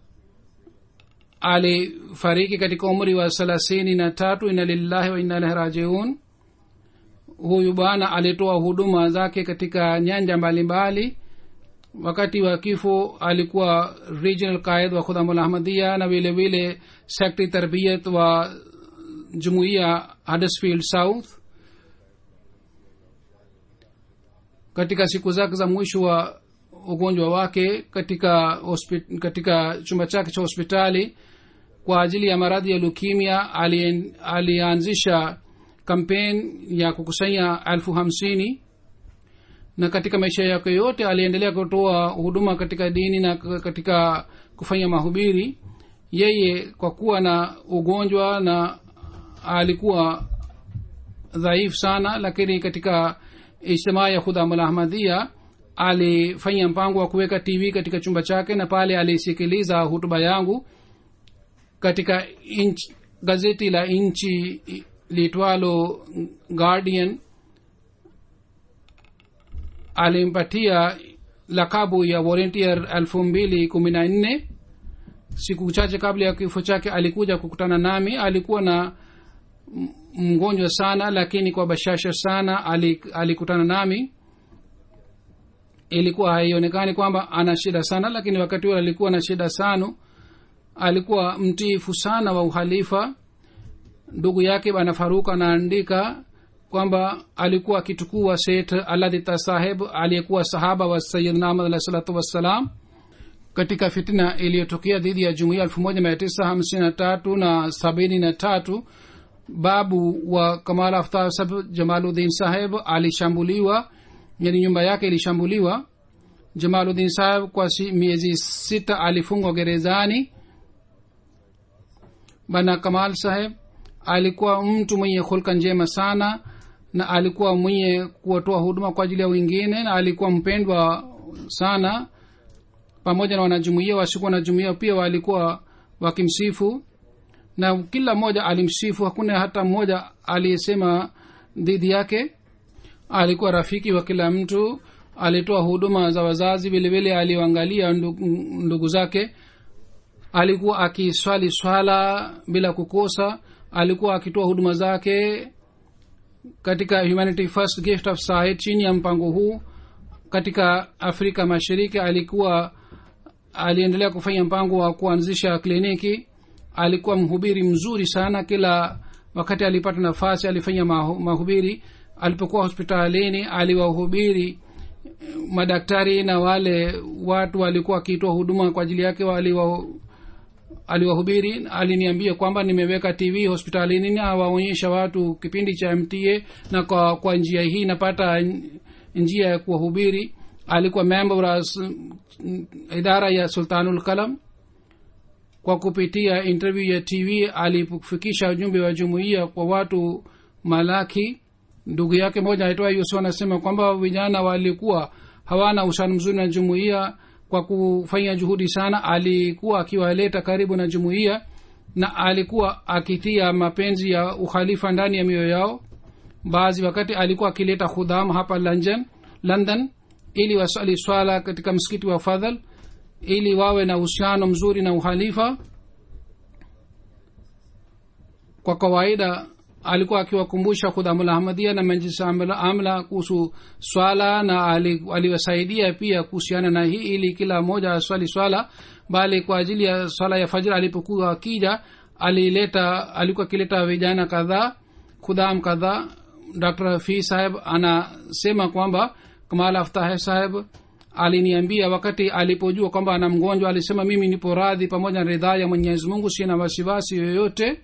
Alifariki katika umri wa thelathini na tatu. Inna lillahi wa inna ilaihi rajiun. Huyu bwana alitoa huduma zake katika nyanja mbalimbali. Wakati wa kifo alikuwa regional qaid wa Khudamul Ahmadiyya na vile vile secretary tarbiyat wa jumuiya Huddersfield South. Katika siku zake za mwisho wa ugonjwa wake katika hospitali, katika chumba chake cha hospitali kwa ajili ya maradhi ya leukemia, alianzisha kampeni ya kukusanya elfu hamsini, na katika maisha yake yote aliendelea kutoa huduma katika dini na katika kufanya mahubiri. Yeye kwa kuwa na ugonjwa na alikuwa dhaifu sana, lakini katika ijtimaa ya Khudamul Ahmadiyya alifanya mpango wa kuweka T V katika chumba chake, na pale alisikiliza hutuba yangu katika inch, gazeti la inchi liitwalo guardian alimpatia lakabu ya volunteer elfu mbili kumi na nne. Siku chache kabla ya kifo chake alikuja kukutana nami. Alikuwa na mgonjwa sana, lakini kwa bashasha sana alikutana nami. Ilikuwa haionekani kwamba ana shida sana, lakini wakati huo alikuwa na shida sana. Alikuwa mtiifu sana wa uhalifa. Ndugu yake bana Faruk anaandika kwamba alikuwa akitukua Seth Aladita Saheb aliyekuwa sahaba wa Sayyidina Ahmad alayhi salatu wassalam. Katika fitina iliyotokea dhidi ya jumuiya elfu moja mia tisa hamsini na tatu na sabini na tatu, babu wa Kamal Aftab Saheb Jamaluddin Saheb alishambuliwa, yani nyumba yake ilishambuliwa. Jamaluddin Saheb kwa si, miezi sita alifungwa gerezani. Bana Kamal Saheb alikuwa mtu mwenye hulka njema sana, na alikuwa mwenye kutoa huduma kwa ajili ya wengine, na alikuwa mpendwa sana. Pamoja na wanajumuiya wasikuwa na jumuiya pia walikuwa wakimsifu, na kila mmoja alimsifu. Hakuna hata mmoja aliyesema dhidi yake. Alikuwa rafiki wa kila mtu. Alitoa huduma za wazazi, vile vile aliangalia ndugu, ndugu zake. Alikuwa akiswali swala bila kukosa. Alikuwa akitoa huduma zake katika Humanity First Gift of Sight. Chini ya mpango huu katika Afrika Mashariki alikuwa aliendelea kufanya mpango wa kuanzisha kliniki. Alikuwa mhubiri mzuri sana. Kila wakati alipata nafasi alifanya mahubiri. Alipokuwa hospitalini aliwahubiri madaktari na wale watu walikuwa wakitoa huduma kwa ajili yake, waliwa aliwahubiri. Aliniambia kwamba nimeweka T V hospitalini na waonyesha watu kipindi cha M T A, na kwa, kwa njia hii napata njia ya kuwahubiri. Alikuwa member wa idara ya Sultanul Qalam. Kwa kupitia interview ya T V alifikisha ujumbe wa jumuiya kwa watu malaki. Ndugu yake moja aitwa Yusuf anasema kwamba vijana walikuwa hawana uhusiano mzuri na jumuiya. Kwa kufanya juhudi sana alikuwa akiwaleta karibu na jumuiya, na alikuwa akitia mapenzi ya ukhalifa ndani ya mioyo yao. Baadhi wakati alikuwa akileta khudam hapa London London ili wasali swala katika msikiti wa Fadhal ili wawe na uhusiano mzuri na uhalifa. Kwa kawaida alikuwa akiwakumbusha khudamul Ahmadiyya na majlis amla kuhusu swala, na aliwasaidia pia kuhusiana na hii ili kila mmoja aswali swala. Bali kwa ajili ya swala ya fajr alipokuwa akija alileta alikuwa akileta vijana kadhaa, khudam kadhaa. Dr. Hafiz Saheb anasema kwamba Kamal Aftab Saheb aliniambia wakati alipojua kwamba ana mgonjwa, alisema mimi nipo radhi pamoja na ridhaa ya Mwenyezi Mungu, sina wasiwasi yoyote.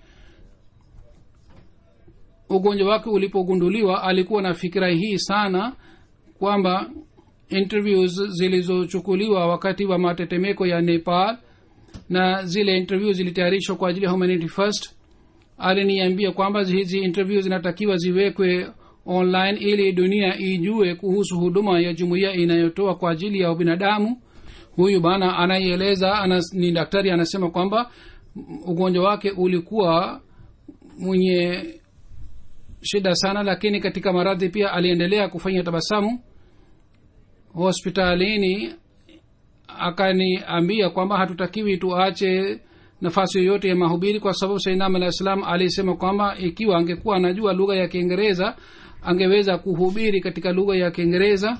Ugonjwa wake ulipogunduliwa alikuwa na fikira hii sana kwamba interviews zilizochukuliwa wakati wa matetemeko ya Nepal, na zile interviews zilitayarishwa kwa ajili ya Humanity First. Aliniambia kwamba hizi interviews zinatakiwa ziwekwe online ili dunia ijue kuhusu huduma ya jumuiya inayotoa kwa ajili ya binadamu. Huyu bana anaieleza anas, ni daktari, anasema kwamba ugonjwa wake ulikuwa mwenye shida sana, lakini katika maradhi pia aliendelea kufanya tabasamu. Hospitalini akaniambia kwamba hatutakiwi tuache nafasi yoyote ya mahubiri, kwa sababu Sayyidina Ahmad alayhi salam alisema kwamba ikiwa angekuwa anajua lugha ya Kiingereza angeweza kuhubiri katika lugha ya Kiingereza.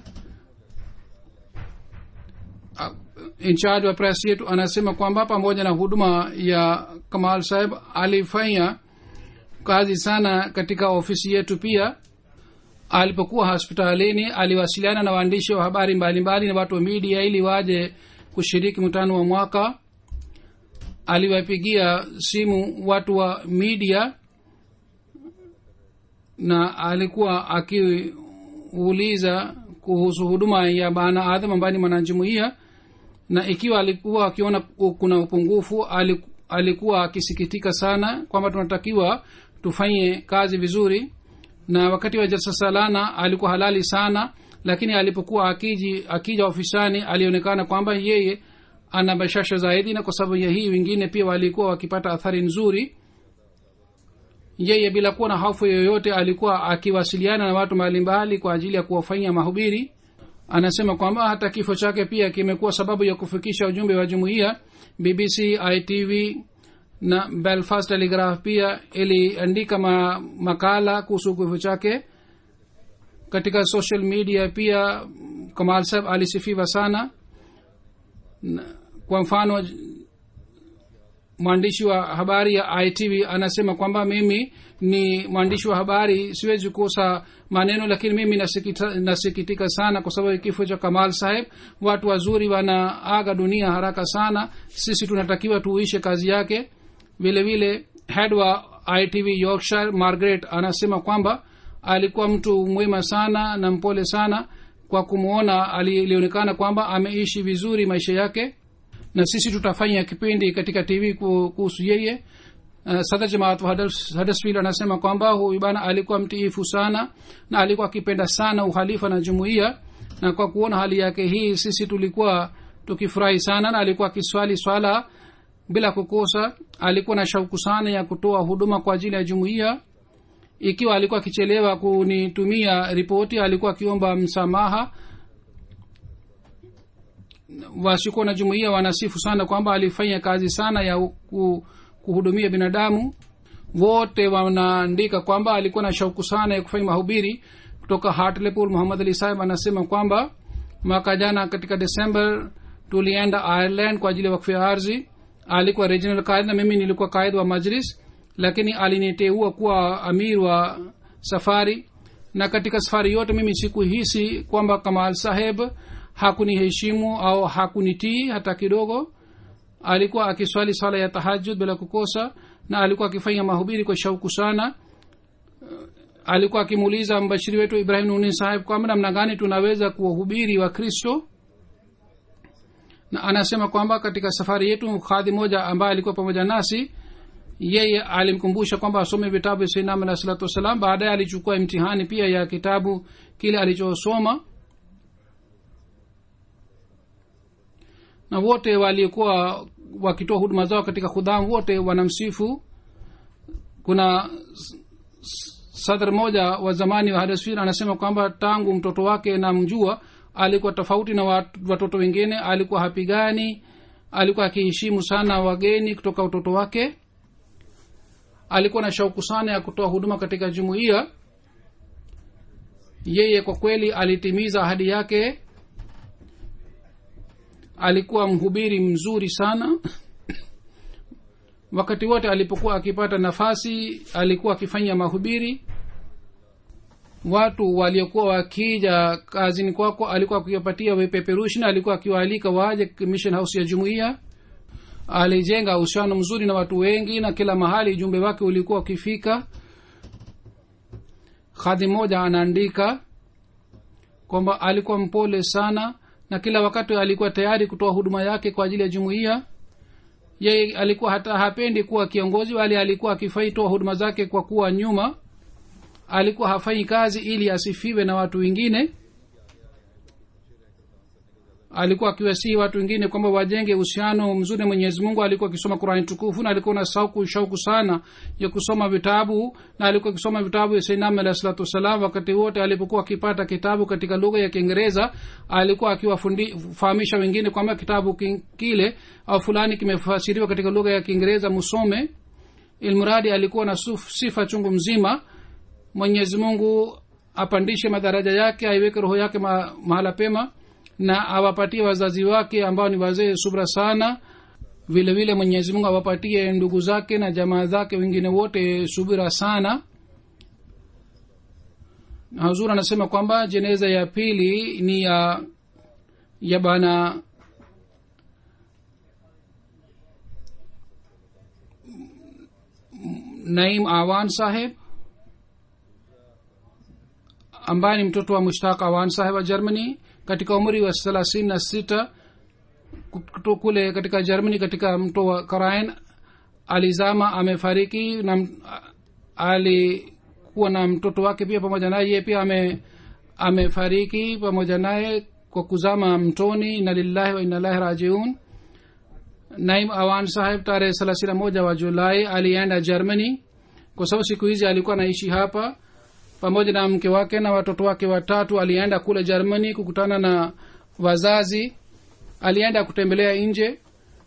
In charge wa press yetu anasema kwamba pamoja na huduma ya Kamal Saheb alifanya kazi sana katika ofisi yetu pia. Alipokuwa hospitalini aliwasiliana na waandishi wa habari mbalimbali na watu wa media ili waje kushiriki mkutano wa mwaka. Aliwapigia simu watu wa media na alikuwa akiuliza kuhusu huduma ya bana Adam ambaye ni mwanajumuiya, na ikiwa alikuwa akiona kuna upungufu alikuwa akisikitika sana kwamba tunatakiwa tufanye kazi vizuri. Na wakati wa jalsa salana alikuwa halali sana, lakini alipokuwa akiji akija ofisani alionekana kwamba yeye ana bashasha zaidi, na kwa sababu ya hii wengine pia walikuwa wakipata athari nzuri. yeye bila kuwa na hofu yoyote alikuwa akiwasiliana na watu mbalimbali kwa ajili ya kuwafanyia mahubiri. Anasema kwamba hata kifo chake pia kimekuwa sababu ya kufikisha ujumbe wa jumuiya. B B C, I T V na Belfast Telegraph pia iliandika ma, makala kuhusu kifo chake. Katika social media pia Kamal Saheb alisifiwa sana. Kwa mfano mwandishi wa habari ya I T V anasema kwamba mimi ni mwandishi wa habari, siwezi kukosa maneno, lakini mimi nasikita, nasikitika sana kwa sababu kifo cha Kamal Saheb. Watu wazuri wanaaga dunia haraka sana, sisi tunatakiwa tuishe kazi yake. Vile vile head wa I T V Yorkshire Margaret anasema kwamba alikuwa mtu mwema sana na mpole sana. Kwa kumuona alionekana kwamba ameishi vizuri maisha yake, na sisi tutafanya kipindi katika T V kuhusu yeye. Uh, Sadr Jamaat wa Huddersfield anasema kwamba huyu bana alikuwa mtiifu sana na alikuwa akipenda sana uhalifa na jumuiya, na kwa kuona hali yake hii sisi tulikuwa tukifurahi sana. Na alikuwa akiswali swala bila kukosa. Alikuwa na shauku sana ya kutoa huduma kwa ajili ya jumuiya. Ikiwa alikuwa akichelewa kunitumia ripoti, alikuwa akiomba msamaha. Wasiko na jumuiya wanasifu sana kwamba alifanya kazi sana ya kuhudumia binadamu. Wote wanaandika kwamba alikuwa na shauku sana ya kufanya mahubiri. Kutoka Hartlepool Muhammad Ali Sahib anasema kwamba mwaka jana katika December tulienda Ireland kwa ajili ya wakfu ya ardhi. Alikuwa regional qaid na mimi nilikuwa qaid wa majlis, lakini aliniteua kuwa amir wa safari. Na katika safari yote mimi sikuhisi kwamba Kamal Saheb hakuniheshimu au hakunitii hata kidogo. Alikuwa akiswali sala ya tahajjud bila kukosa, na alikuwa akifanya mahubiri kwa shauku sana. Alikuwa akimuuliza mbashiri wetu Ibrahim Nuni Saheb kwamba namna gani tunaweza kuwahubiri wa Kristo. Na anasema kwamba katika safari yetu khadi moja ambaye alikuwa pamoja nasi, yeye alimkumbusha kwamba asome vitabu vya Sayyidina Muhammad sallallahu alaihi wasallam. Baadaye alichukua imtihani pia ya kitabu kile alichosoma, na wote walikuwa wakitoa huduma zao katika khudam wote wanamsifu. Kuna sadr moja wa zamani wa Huddersfield anasema kwamba tangu mtoto wake na mjua alikuwa tofauti na watoto wengine. Alikuwa hapigani, alikuwa akiheshimu sana wageni kutoka utoto wake. Alikuwa na shauku sana ya kutoa huduma katika jumuiya. Yeye kwa kweli alitimiza ahadi yake. Alikuwa mhubiri mzuri sana. Wakati wote alipokuwa akipata nafasi alikuwa akifanya mahubiri. Watu waliokuwa wakija kazini kwako alikuwa akiwapatia vipeperushi, na alikuwa akiwaalika waje mission house ya jumuiya. Alijenga uhusiano mzuri na watu wengi, na kila mahali ujumbe wake ulikuwa ukifika. Khadi moja anaandika kwamba alikuwa mpole sana, na kila wakati alikuwa tayari kutoa huduma yake kwa ajili ya jumuiya. Yeye alikuwa hata hapendi kuwa kiongozi, bali alikuwa akifanya huduma zake kwa kuwa nyuma. Alikuwa hafanyi kazi ili asifiwe na watu wengine. Alikuwa akiwasihi watu wengine kwamba wajenge uhusiano mzuri na Mwenyezi Mungu. Alikuwa akisoma Qur'an tukufu, na alikuwa na shauku shauku sana ya kusoma vitabu, na alikuwa akisoma vitabu vya Sayyidina Muhammad sallallahu alaihi wasallam. Wakati wote alipokuwa akipata kitabu katika lugha ya Kiingereza, alikuwa akiwafahamisha wengine kwamba kitabu kile au fulani kimefasiriwa katika lugha ya Kiingereza, musome. Ilmuradi alikuwa na sifa chungu mzima. Mwenyezi Mungu apandishe madaraja yake, aiweke roho yake ma, mahala pema, na awapatie wazazi wake ambao ni wazee subra sana. Vile vile Mwenyezi Mungu awapatie ndugu zake na jamaa zake wengine wote subira sana. Na Huzur anasema kwamba jeneza ya pili ni ya ya bana Naim Awan Saheb, ambaye ni mtoto wa Mushtaq Awan Saheb wa Germany. Katika umri wa thelathini na sita kule katika Germany, katika mto wa Karain alizama, amefariki. Na alikuwa na mtoto wake pia pamoja naye, yeye pia ame amefariki pamoja naye kwa kuzama mtoni. Inna lillahi wa inna ilaihi rajiun. Naim Awan Saheb tarehe thelathini na moja wa Julai alienda Germany, kwa sababu siku hizi alikuwa anaishi hapa pamoja na mke wake na watoto wake watatu. Alienda kule Germany kukutana na wazazi, alienda kutembelea nje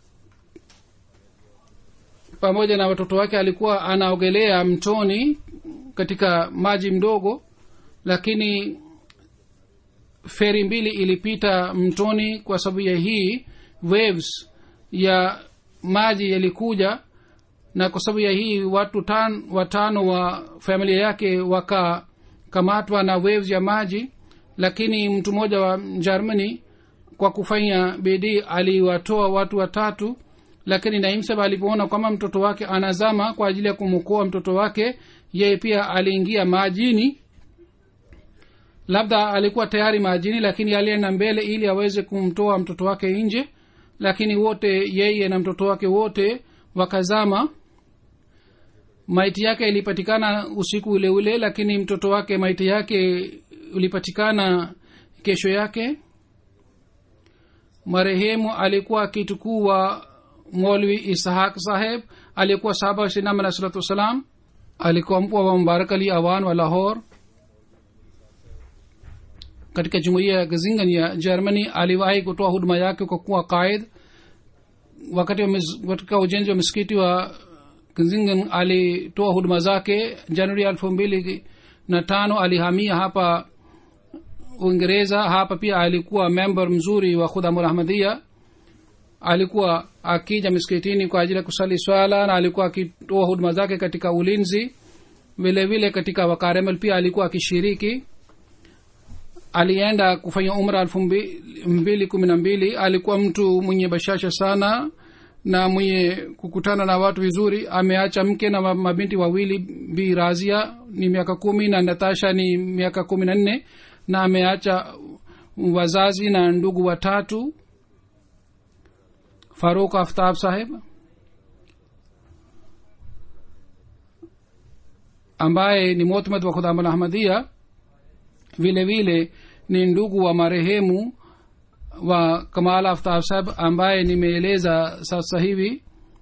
pamoja na watoto wake. Alikuwa anaogelea mtoni katika maji mdogo, lakini feri mbili ilipita mtoni. Kwa sababu ya hii waves ya maji yalikuja, na kwa sababu ya hii watu tan, watano wa familia yake wakakamatwa na waves ya maji. Lakini mtu mmoja wa Germany kwa kufanya bidii aliwatoa watu watatu. Lakini Naim Saheb alipoona kwamba mtoto wake anazama, kwa ajili ya kumwokoa mtoto wake yeye pia aliingia majini. Labda alikuwa tayari majini, lakini alienda mbele ili aweze kumtoa mtoto wake nje. Lakini wote, yeye na mtoto wake wote wakazama. Maiti yake ilipatikana usiku ule ule, lakini mtoto wake maiti yake ulipatikana kesho yake. Marehemu alikuwa kitukuu wa Maulvi Ishaq Saheb, alikuwa sahaba wa Sayyidina Muhammad sallallahu alaihi wasallam. Alikuwa mpwa wa Mubarak Ali Awan wa Lahore. Katika jumuiya ya Gazingen ya Germany aliwahi kutoa huduma yake kwa kuwa qaid. Wakati wa katika ujenzi wa msikiti wa Gazingen alitoa huduma zake. Januari elfu mbili na tano alihamia hapa Uingereza. Hapa pia alikuwa member mzuri wa Khudamul Ahmadiyya. Alikuwa akija msikitini kwa ajili ya kusali swala, na alikuwa akitoa huduma zake katika ulinzi. Vile vile katika Wakaremal pia alikuwa akishiriki. Alienda kufanya umra elfu mbili kumi na mbili. Alikuwa mtu mwenye bashasha sana na mwenye kukutana na watu vizuri. Ameacha mke na mabinti wawili, Bi Razia ni miaka kumi na Natasha ni miaka kumi na nne, na ameacha wazazi na ndugu watatu. Farooq Aftab Saheb ambaye ni mu'tamad wa Khudamul Ahmadiyya, vile vile ni ndugu wa marehemu wa Kamal Aftab Saheb ambaye nimeeleza sasa hivi.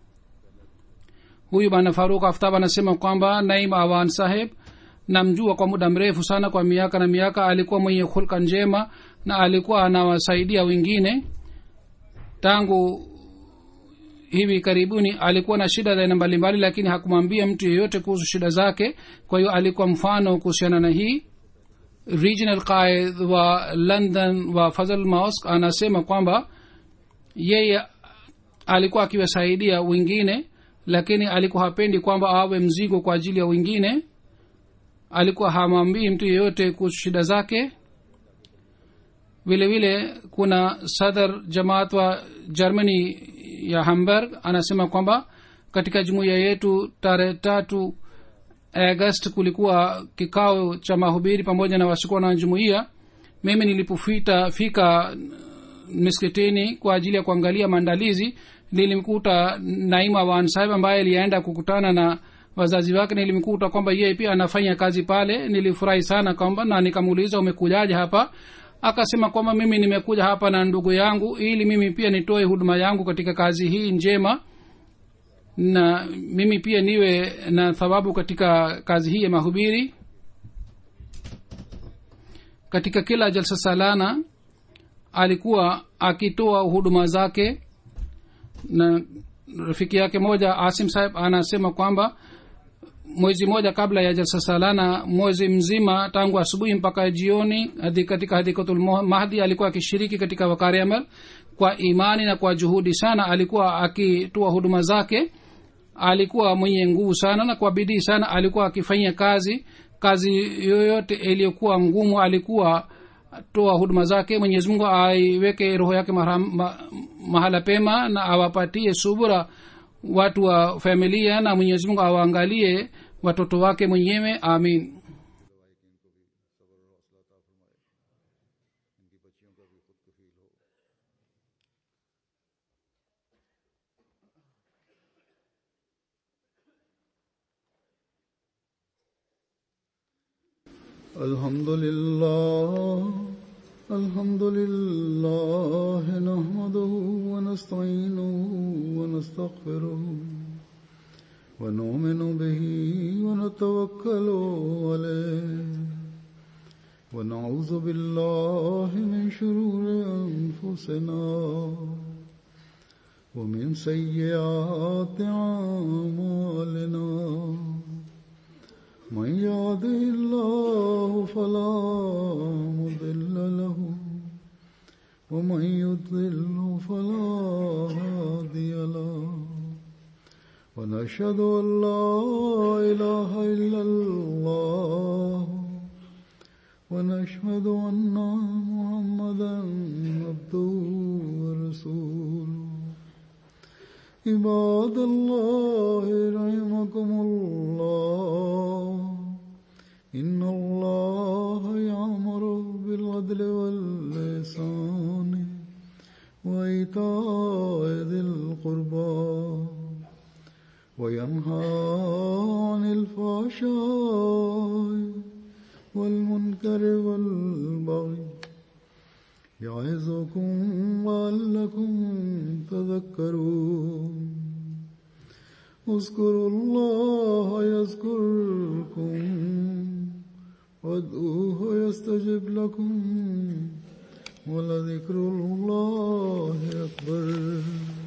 Huyu bwana Farooq Aftab anasema kwamba Naim Awan Saheb namjua kwa muda mrefu sana, kwa miaka na miaka. Alikuwa mwenye hulka njema na alikuwa anawasaidia wengine. Tangu hivi karibuni alikuwa na shida za aina mbalimbali, lakini hakumwambia mtu yeyote kuhusu shida zake. Kwa hiyo alikuwa mfano kuhusiana na hii. Regional Qaid wa London wa Fazl Mosque anasema kwamba yeye alikuwa akiwasaidia wengine, lakini alikuwa hapendi kwamba awe mzigo kwa ajili ya wengine. Alikuwa hamwambii mtu yeyote kuhusu shida zake. Vile vile kuna Sadr Jamaat wa Germany ya Hamburg anasema kwamba katika jumuiya yetu tarehe tatu Agosti kulikuwa kikao cha mahubiri pamoja na wasikuwa na jumuiya. Mimi nilipofika fika miskitini kwa ajili ya kuangalia maandalizi, nilimkuta Naima Wan Sahib ambaye alienda kukutana na wazazi wake. Nilimkuta kwamba yeye pia anafanya kazi pale. Nilifurahi sana kwamba, na nikamuuliza umekujaje hapa. Akasema kwamba mimi nimekuja hapa na ndugu yangu ili mimi pia nitoe huduma yangu katika kazi hii njema, na mimi pia niwe na thawabu katika kazi hii ya mahubiri. Katika kila jalsa salana alikuwa akitoa huduma zake. Na rafiki yake moja Asim Sahib anasema kwamba mwezi moja kabla ya jalsa salana, mwezi mzima tangu asubuhi mpaka jioni, hadi katika Hadikatul Mahdi alikuwa akishiriki katika wakari amal kwa imani na kwa juhudi sana. Alikuwa akitoa huduma zake. Alikuwa mwenye nguvu sana na kwa bidii sana alikuwa akifanya kazi. Kazi yoyote iliyokuwa ngumu alikuwa toa huduma zake. Mwenyezi Mungu aiweke roho yake ma, mahala pema na awapatie subira watu wa familia, na Mwenyezi Mungu awaangalie watoto wake mwenyewe. Amin. Alhamdulillah, alhamdulillah, nahmaduhu wa nasta'inuhu wa nastaghfiruh ونؤمن به ونتوكل عليه ونعوذ بالله من شرور أنفسنا ومن سيئات أعمالنا من يهده الله فلا مضل له ومن يضلل فلا هادي له ونشهد أن لا إله إلا الله ونشهد أن محمدا عبده ورسوله عباد الله رحمكم الله إن الله يأمر بالعدل والإحسان وإيتاء ذي القربى وينهى عن الفحشاء والمنكر والبغي يعظكم لعلكم تذكرون اذكروا الله يذكركم وادعوه يستجب لكم ولذكر الله أكبر.